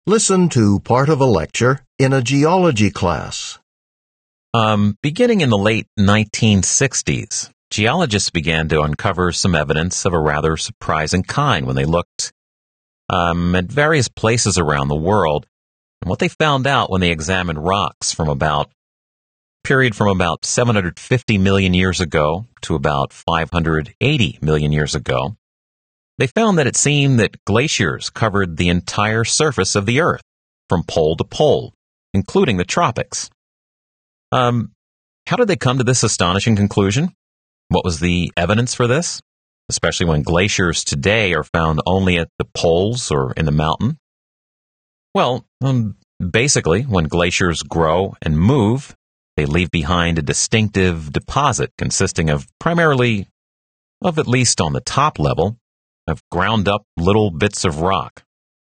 Listen to part of a lecture in a geology class. Beginning in the late 1960s, geologists began to uncover some evidence of a rather surprising kind when they looked at various places around the world. And what they found out when they examined rocks from about 750 million years ago to about 580 million years ago, they found that it seemed that glaciers covered the entire surface of the Earth, from pole to pole, including the tropics. How did they come to this astonishing conclusion? What was the evidence for this? Especially when glaciers today are found only at the poles or in the mountain? Well, basically, when glaciers grow and move, they leave behind a distinctive deposit consisting of primarily, at least on the top level, of ground up little bits of rock.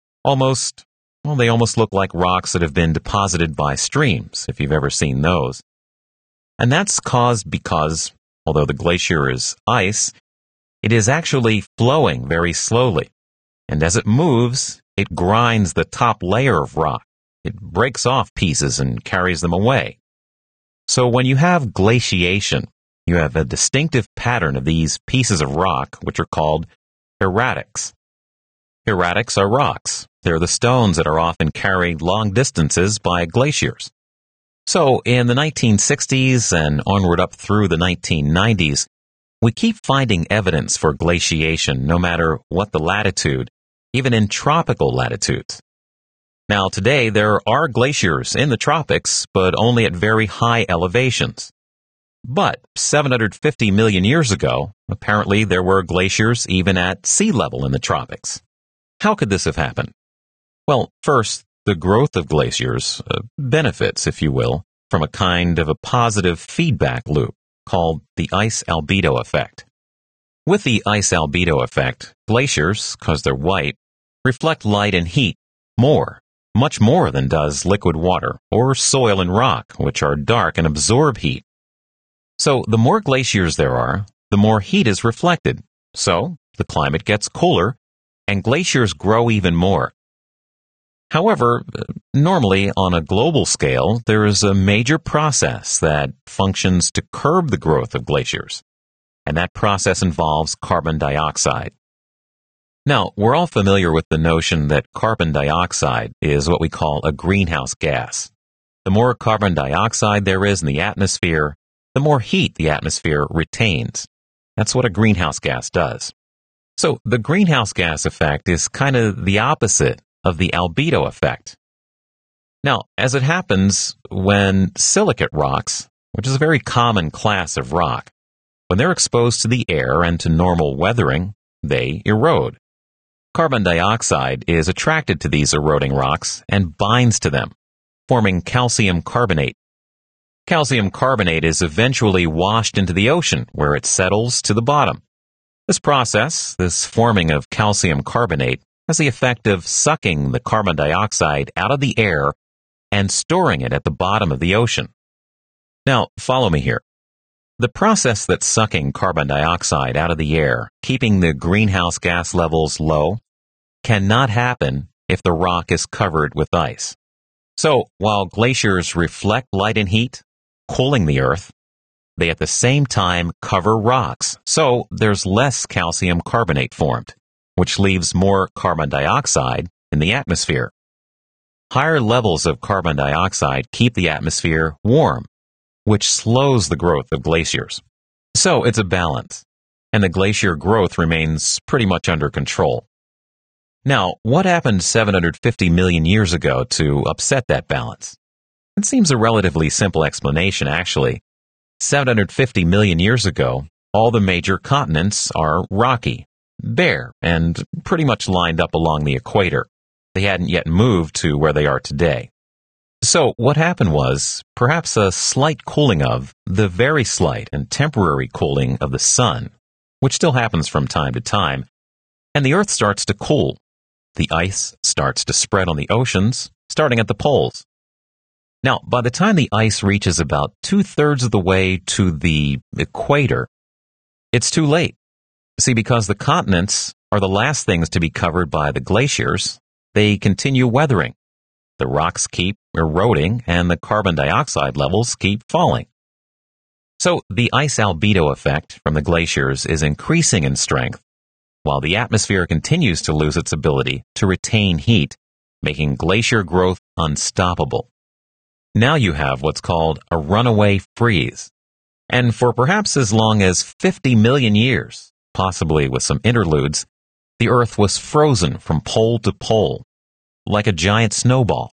They almost look like rocks that have been deposited by streams, if you've ever seen those. And that's caused because, although the glacier is ice, it is actually flowing very slowly. And as it moves, it grinds the top layer of rock. It breaks off pieces and carries them away. So when you have glaciation, you have a distinctive pattern of these pieces of rock, which are called erratics. Erratics are rocks. They're the stones that are often carried long distances by glaciers. So in the 1960s and onward up through the 1990s, we keep finding evidence for glaciation no matter what the latitude, even in tropical latitudes. Now today there are glaciers in the tropics, but only at very high elevations. But 750 million years ago, apparently there were glaciers even at sea level in the tropics. How could this have happened? Well, first, the growth of glaciers benefits, if you will, from a kind of a positive feedback loop called the ice albedo effect. With the ice albedo effect, glaciers, because they're white, reflect light and heat much more than does liquid water or soil and rock, which are dark and absorb heat. So the more glaciers there are, the more heat is reflected. So the climate gets cooler and glaciers grow even more. However, normally on a global scale, there is a major process that functions to curb the growth of glaciers, and that process involves carbon dioxide. Now, we're all familiar with the notion that carbon dioxide is what we call a greenhouse gas. The more carbon dioxide there is in the atmosphere, the more heat the atmosphere retains. That's what a greenhouse gas does. So the greenhouse gas effect is kind of the opposite of the albedo effect. Now, as it happens, when silicate rocks, which is a very common class of rock, when they're exposed to the air and to normal weathering, they erode. Carbon dioxide is attracted to these eroding rocks and binds to them, forming calcium carbonate. Calcium carbonate is eventually washed into the ocean, where it settles to the bottom. This process, this forming of calcium carbonate, has the effect of sucking the carbon dioxide out of the air and storing it at the bottom of the ocean. Now, follow me here. The process that's sucking carbon dioxide out of the air, keeping the greenhouse gas levels low, cannot happen if the rock is covered with ice. So, while glaciers reflect light and heat, cooling the Earth, they at the same time cover rocks, so there's less calcium carbonate formed, which leaves more carbon dioxide in the atmosphere. Higher levels of carbon dioxide keep the atmosphere warm, which slows the growth of glaciers. So it's a balance, and the glacier growth remains pretty much under control. Now, what happened 750 million years ago to upset that balance? It seems a relatively simple explanation, actually. 750 million years ago, all the major continents are rocky, bare, and pretty much lined up along the equator. They hadn't yet moved to where they are today. So what happened was perhaps a slight cooling of, the very slight and temporary cooling of the sun, which still happens from time to time, and the Earth starts to cool. The ice starts to spread on the oceans, starting at the poles. Now, by the time the ice reaches about 2/3 of the way to the equator, it's too late. See, because the continents are the last things to be covered by the glaciers, they continue weathering, The rocks keep eroding and the carbon dioxide levels keep falling. So the ice albedo effect from the glaciers is increasing in strength, while the atmosphere continues to lose its ability to retain heat, making glacier growth unstoppable. Now you have what's called a runaway freeze. And for perhaps as long as 50 million years, possibly with some interludes, the Earth was frozen from pole to pole, like a giant snowball.